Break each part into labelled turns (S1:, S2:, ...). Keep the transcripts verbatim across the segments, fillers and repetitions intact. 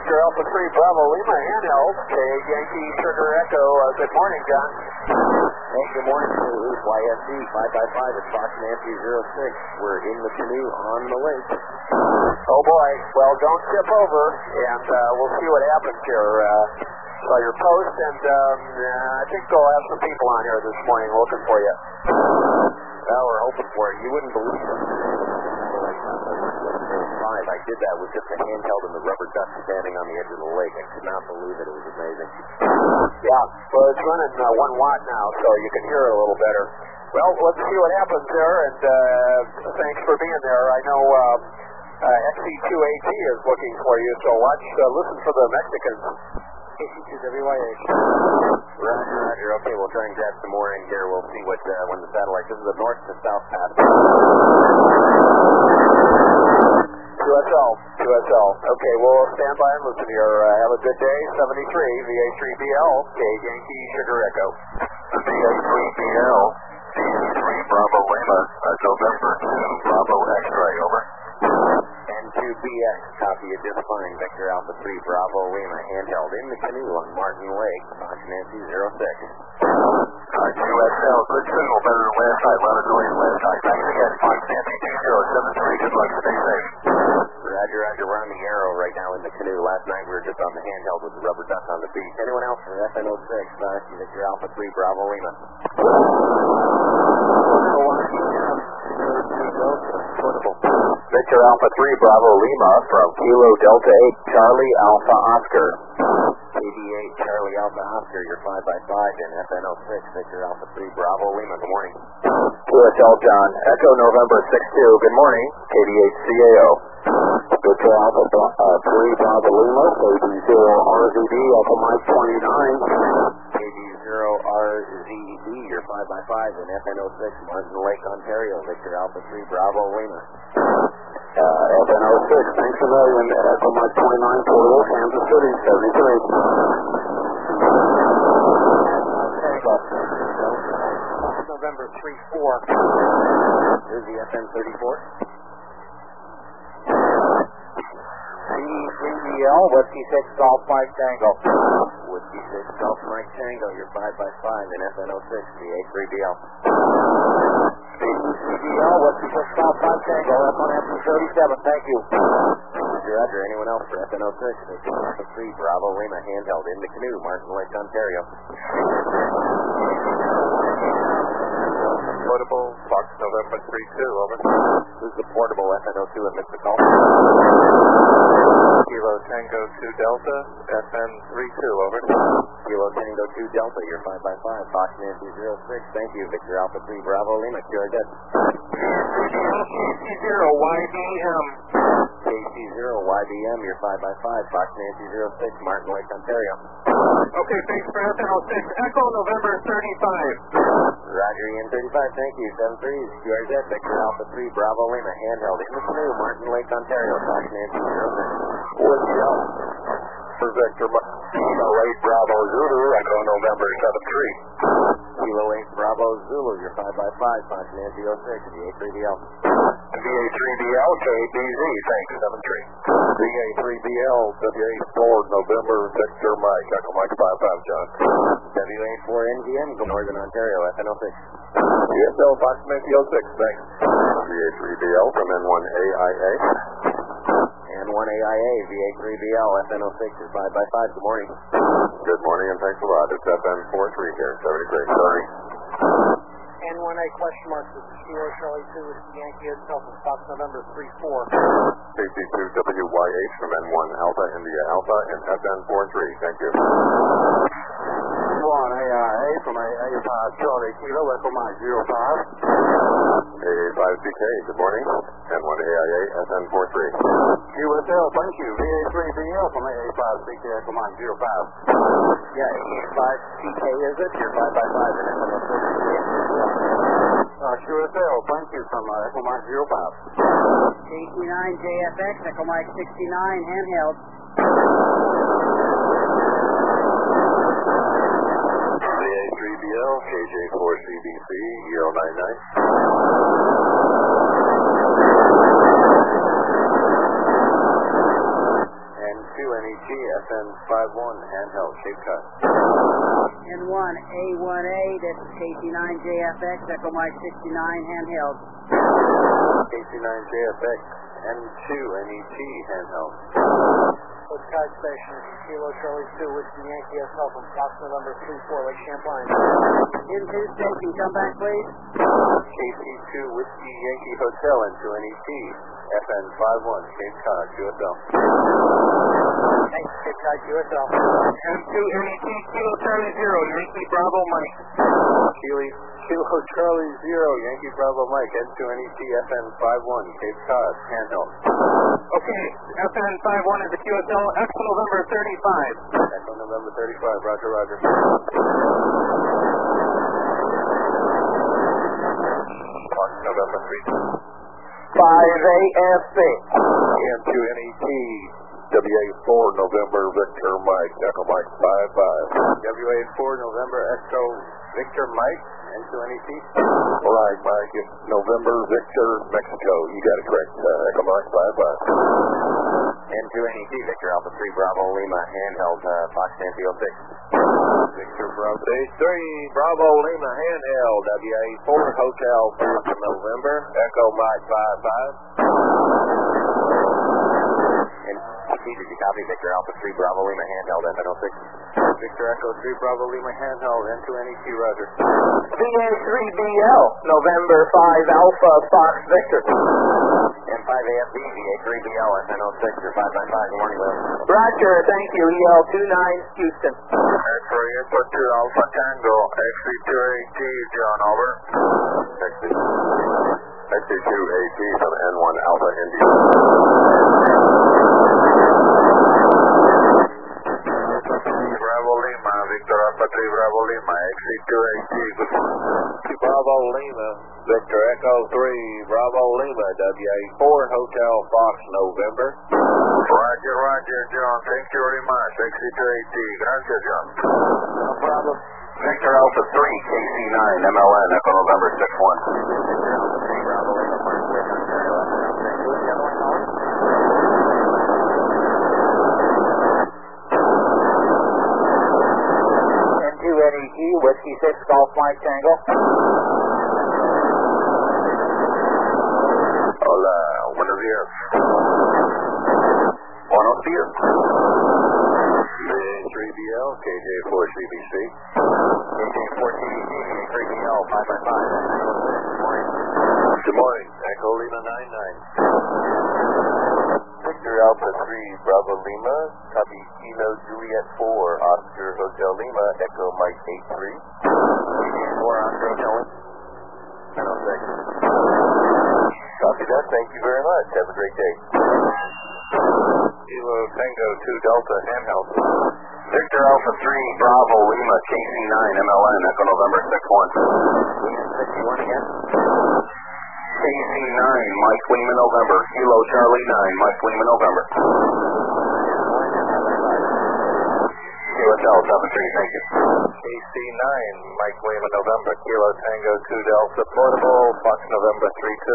S1: Victor Alpha three Bravo Lima handheld. K Yankee Sugar Echo. Uh, good morning, John.
S2: Hey, good morning. This is Y S D five by five at Fox Nancy zero six. We're in the canoe on the lake.
S1: Oh boy. Well, don't tip over, and uh, we'll see what happens here. Uh, saw your post, and um, uh, I think we'll have some people on here this morning looking for you.
S2: Well, we're hoping for it. You wouldn't believe it. I did that with just a handheld and the rubber duck standing on the edge of the lake. I could not believe it. It was amazing.
S1: Yeah, well, it's running uh, one watt now, so you can hear it a little better. Well, let's see what happens there, and uh, thanks for being there. I know um, uh, X C two A T is looking for you, so watch, uh, listen for the Mexicans.
S2: X C two W Y H. Roger, roger. Okay, we'll try and grab some more in here. We'll see what uh, when the satellite. This is the north to south path.
S1: Q S L, Q S L. Okay, we'll stand by and listen here. Uh, have a good day. seventy-three, V A three B L, K Yankee Sugar Echo.
S3: V A three B L, V A three Bravo Lima, uh, November two Bravo X-ray, over.
S2: N two B X, copy it just fine. Victor Alpha three Bravo Lima, handheld in the canoe on Martin Lake, Fox Nancy zero six.
S3: Uh, Q S L, good signal, better than last night, louder noise than last night. Thanks again, Fox Nancy two zero seven three, good luck, stay safe.
S2: Roger, roger, we're on the Arrow right now in the canoe. Last night we were just on the handheld with the rubber duck on the beach. Anyone else for F N oh six, uh, Victor Alpha three Bravo Lima.
S1: Victor Alpha three Bravo Lima from Kilo Delta eight Charlie Alpha Oscar.
S2: K D eight Charlie Alpha Oscar, you're five by five in F N oh six, Victor Alpha three Bravo Lima, good morning.
S1: Q S L John, Echo November six two, good morning, K D eight C A O.
S3: Victor Alpha uh, three Bravo Lima, K D zero R Z D, Alpha Mike twenty-nine.
S2: K D zero R Z D, you're five by five in F N oh six, Martin Lake, Ontario, Victor Alpha three Bravo Lima.
S3: Uh, F N oh six, thanks a million, Alpha Mike twenty-nine, Fort Worth, Kansas City, seventy-three.
S2: November three four. Here's the F N thirty-four.
S1: C three B L, Whiskey six Golf Mike Tango.
S2: Whiskey six Golf Mike Tango, you're five by five in F N oh six, V A three B L.
S1: C three B L, Whiskey six Golf Mike Tango, F one F thirty-seven, thank you.
S2: Roger, roger, anyone else for F N oh six? Victor Alpha three Bravo Lima, handheld in the canoe, Martin Lake, Ontario.
S3: Portable, Fox November three two, over.
S2: This is the portable F N oh two at Mister Call.
S3: Kilo Tango two Delta, F N three two, over.
S2: Kilo Tango two Delta, you're five by five, Fox Nancy zero six, thank you, Victor Alpha three Bravo Lima, Q R Z.
S3: K C zero Y B M.
S2: K C zero Y B M, you're five by five, Fox Nancy zero six, Martin Lake, Ontario.
S3: Okay, thanks for F N oh six, Echo November thirty-five.
S2: Roger, Ian thirty-five, thank you, seven threes, Q R Z, Victor Alpha three Bravo Lima, handheld in the canoe, Martin Lake, Ontario, Fox Nancy zero six.
S3: What's up? For Victor, Kilo eight Bravo Zulu, Echo November seven three.
S2: Kilo eight Bravo Zulu, you're five by five, Fox Nancy oh six, V A three B L.
S3: V A three B L, K B Z, thanks, seven three. V A three B L, W A four November, Victor Mike, Echo Mike five five, John.
S2: W A four N G M, Northern Ontario, F N oh six.
S3: V S L, Fox Nancy oh six, thanks. V A three B L from N one A I A.
S2: N one A I A, V A three B L, F N oh six is five by five, good morning.
S3: Good morning and thanks a lot. It's F N forty-three here, seventy-three, sorry.
S4: N one A question mark, this is Kilo Charlie two with the Yankee itself from Fox November three four.
S3: K C two W Y H from N one Alpha India Alpha and F N forty-three, thank you.
S1: one A I A from A A five Charlie Kilo, Echo Mike zero five.
S3: A A five C K, good morning. N one A I A, F N forty-three.
S1: Q S L, thank you. V A three B L from A A five C K, Echo Mike zero five.
S2: Yeah, A A five C K is it? You're five by five in F N oh six.
S1: Uh, Q S L, thank you from uh, Echo Mike zero five.
S4: K C nine J F X, Echo Mike sixty-nine, handheld.
S3: V A three B L, K J four C B C, zero nine nine.
S2: And two N N E T, F N five one, handheld, Cape Cod.
S5: N one A one A, this is K C nine J F X, Echo Mike sixty-nine, handheld.
S2: K C nine J F X, N two N E T, handheld.
S4: Coast Guard Station, Kilo Charlie two, Whiskey Yankee S L from Fox November three four, Lake Champlain.
S5: N two station, come back please.
S2: K C two, Whiskey Yankee Hotel, N two N E T, F N five one, Cape Cod, Q S L.
S4: Thanks, Cape Cod, Q S L.
S1: N two N E T, Kilo Charlie zero, Yankee Bravo Mike.
S2: Kilo, Kilo Charlie zero, Yankee Bravo Mike, N two N E T, F N five one, Cape Cod, handheld.
S1: Okay, F N five one is the Q S L, Echo November thirty-five.
S2: Echo November thirty-five, roger, roger.
S3: Fox November three two.
S1: five A F C.
S3: N two N E T, W A four November Victor Mike, Echo Mike five five.
S2: W A four November Echo Victor Mike, N two N E T.
S3: Right, Mike, it's November Victor Mexico. You got it correct. Uh, Echo Mike five five.
S2: N two N E T, Victor Alpha three Bravo Lima, handheld, uh, Fox Nancy oh six. Victor Bravo
S3: three Bravo Lima handheld, W A four Hotel Fox November, Echo Mike five five.
S2: And did you copy Victor Alpha three Bravo Lima handheld, F N oh six? Victor Echo three Bravo Lima handheld, N two N E T, roger.
S1: V A three B L, November five Alpha Fox Victor.
S2: N five A F B, V A three B L, F N oh six, or five nine five, good morning, Will.
S1: Roger, thank you, E L two nine Houston.
S3: X-ray input to Alpha Tango, X C two A T, John, over. X C two A T from N one Alpha India. Bravo Lima, Victor Alpha three Bravo Lima, X C two A T, good morning. Bravo Lima, Victor Echo three Bravo Lima, W A four Hotel Fox November. Roger, roger, John, thank you very much. X C two A T, gracias, John.
S1: No problem.
S2: Victor Alpha three, K C nine, M L N, Echo November six one. Victor Alpha three Bravo Lima, Mark West, Ontario, F N oh six. Who's the other one calling?
S1: N two N E T, Whiskey six Golf Mike Tango.
S3: Hola, buenos días. Buenos días. V A three B L, K J four C B C.
S2: K J four C B C, V A three B L, five nine five, F N oh six, good morning.
S3: Good morning, Echo Lima nine nine. Victor Alpha three Bravo Lima, copy Kilo Juliet four, Oscar Hotel Lima, Echo Mike eight three.
S2: K J four, Oscar Hotel Lima, F N oh six.
S3: Copy that, thank you very much. Have a great day. Kilo Tango two Delta handheld.
S2: Victor Alpha three Bravo Lima, K C nine, M L N, Echo November six one. Lima sixty-one again. K C nine, Mike Lima November, Kilo Charlie nine, Mike Lima November. Q S L seven three, thank you.
S3: K C nine, Mike Lima November, Kilo Tango two Delta Portable, Fox November three two.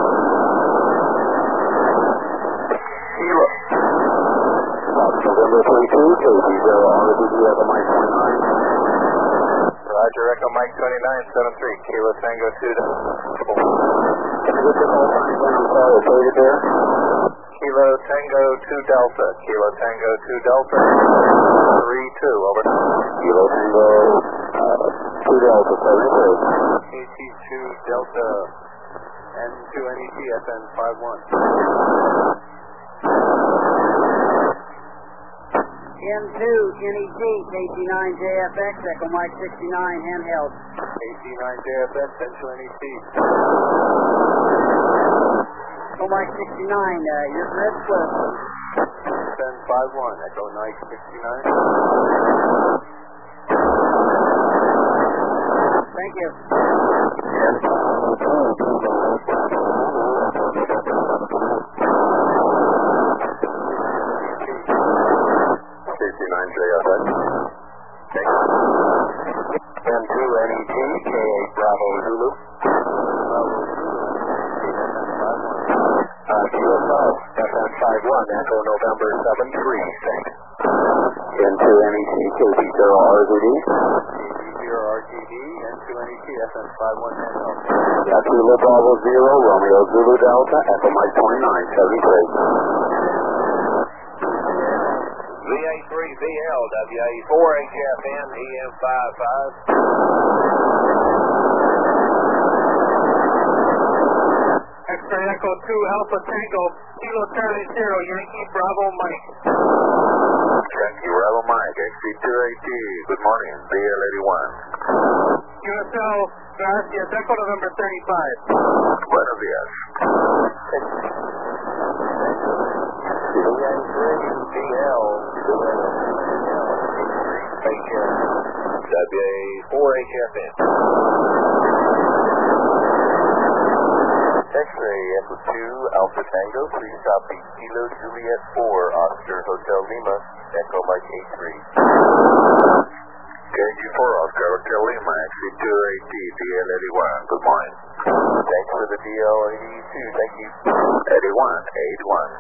S2: Kilo.
S3: Fox November three two, K C zero, R D D, Echo Mike twenty-nine. Roger, Echo Mike twenty-nine, seven three, Kilo Tango two Delta.
S1: Can I get your call sign again? I'm sorry, I faded there.
S3: Kilo Tango two Delta, Kilo Tango two Delta, three two, over.
S1: Kilo Tango uh, two Delta, seven three.
S2: K T two Delta, N two N E T, F N five one.
S5: N two N E T, K C nine J F X, Echo Mike sixty-nine, handheld.
S2: K C nine J F X, N two N E T.
S5: Echo Mike sixty-nine, uh, your grid split.
S2: F N five one, Echo Mike sixty-nine.
S5: Thank you.
S3: K C nine J F X. N two N E T, K eight Bravo Zulu. Uh, Q S L, F N five one, Echo November seven three, thanks.
S2: zero R T D.
S3: zero R T D, N two N E T, F M five one Handheld.
S2: That's Kilo Bravo Zero, Romeo Zulu Delta, Echo Mike twenty-nine seventy-three.
S3: V A three V L, W A four H F N, E M five five.
S4: X-ray Echo two Alpha Tango, Kilo Charlie Zero, Yankee Bravo Mike.
S3: Yankee Bravo Mike, X C two A T, good morning, B L eighty-one.
S4: U S L, gracias, Echo November thirty-five.
S3: Buenos días. V A three V L, W A four H F N. X-ray Echo two Alpha Tango, please copy Kilo Juliet four, Oscar Hotel Lima, Echo Mike eight three. K G four Oscar Hotel Lima, X C two A T, D L eighty-one, good morning. Thanks for the D L eighty-two, thank you. eighty-one, eighty-one.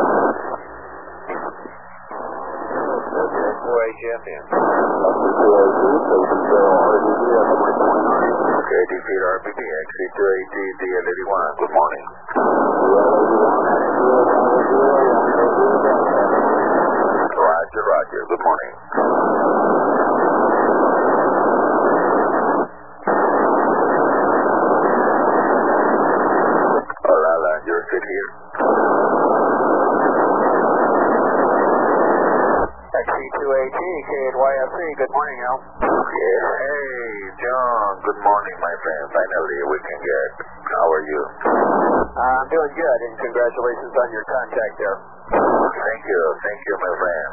S3: four H F N. K D P R B T, X C two A T, D L eighty-one, good morning. Roger, Roger, good morning. Hola, la, you're sit here.
S1: X C two A T, K N Y F C, good morning, Al.
S3: Yeah, hey, John, good morning, my friend. Finally, we can get. How are you?
S1: Uh, I'm doing good, and congratulations on your contact there.
S3: Thank you, thank you, my friend.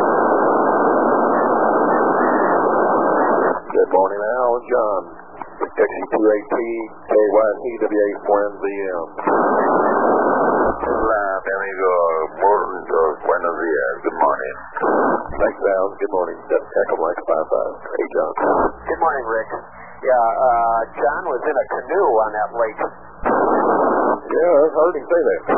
S3: Good morning, Al, John. X C two A T, K Y C, W A four M Z M. Hola, mi amigo. Buenos días. Good morning. Thanks, Al. Good morning. That's Echo Mike five five. Hey, John.
S1: Good morning, Rick. Yeah, uh, John was in a canoe on that lake.
S3: Yeah, I heard him say that.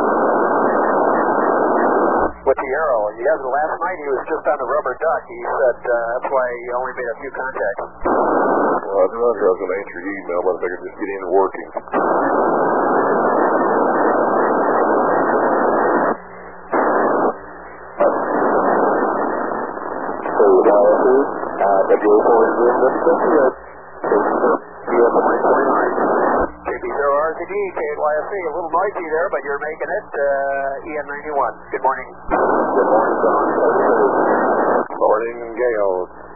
S1: With the arrow. Yeah, last night he was just on the rubber duck. He said uh, that's why he only made a few contacts.
S3: Well, I was wondering if I was going to answer your email, but I figured just get in and working. So, uh, W A four is in this country. You have the Mike twenty-nine.
S1: K B zero R T D, K N Y F C, a little noisy there, but you're making it. Uh, E M ninety-one. Good morning.
S3: Good morning, John. Morning, Gale.